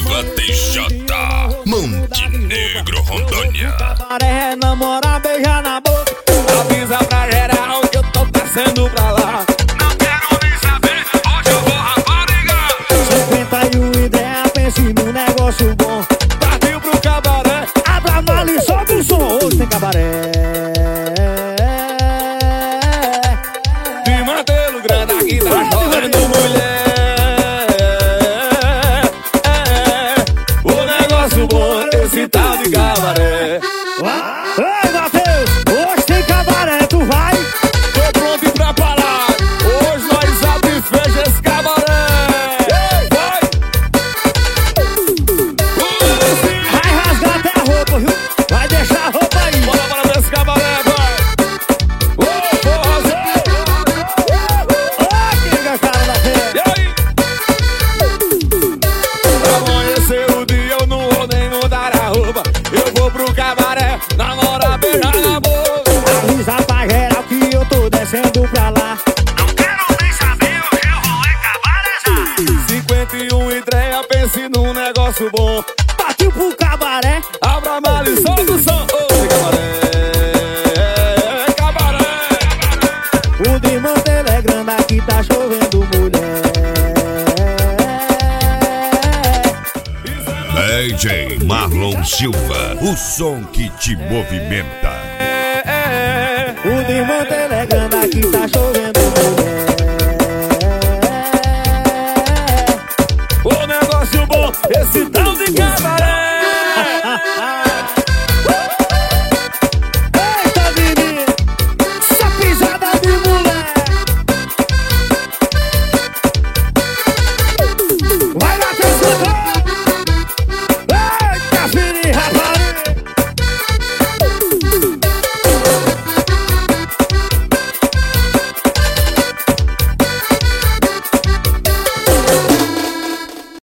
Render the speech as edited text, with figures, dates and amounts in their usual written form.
JJ, Montenegro, Rondônia. Cabaré, namorar, beijar na boca. Avisa pra geral que eu tô descendo pra lá. Não quero nem saber, hoje eu vou raparigar. 51 ideia, pense num negócio bom. Partiu pro cabaré, abra a mala e solta o som. Hoje tem cabaré. De Mantelo Grande aqui tá chovendo mulher. O negócio bom é esse tal de cabaré. Ei, Matheus, hoje tem cabaré, tu vai? Tô pronto e preparado. Hoje nós abre e fecha esse cabaré. Vai! Vai rasgar até a roupa, viu? Vai deixar a roupa aí. Bora ver esse cabaré, vai! Quem é a cara da fé? E aí? Pra amanhecer o dia eu não vou nem mudar a roupa. Eu vou pro cabaré, namorar, beijar na boca. Avisa pra geral que eu tô descendo pra lá. Não quero nem saber, hoje eu vou cabarezar. 51 estreia, pense num negócio bom. Partiu pro cabaré, abra a mala e solta o som. Ô, cabaré, cabaré. O de Mantelo é grande, aqui tá chovendo mulher. DJ Marlon Silva, o som que te movimenta. O de Mantelo é grande, aqui tá chovendo mulher. O negócio bom, esse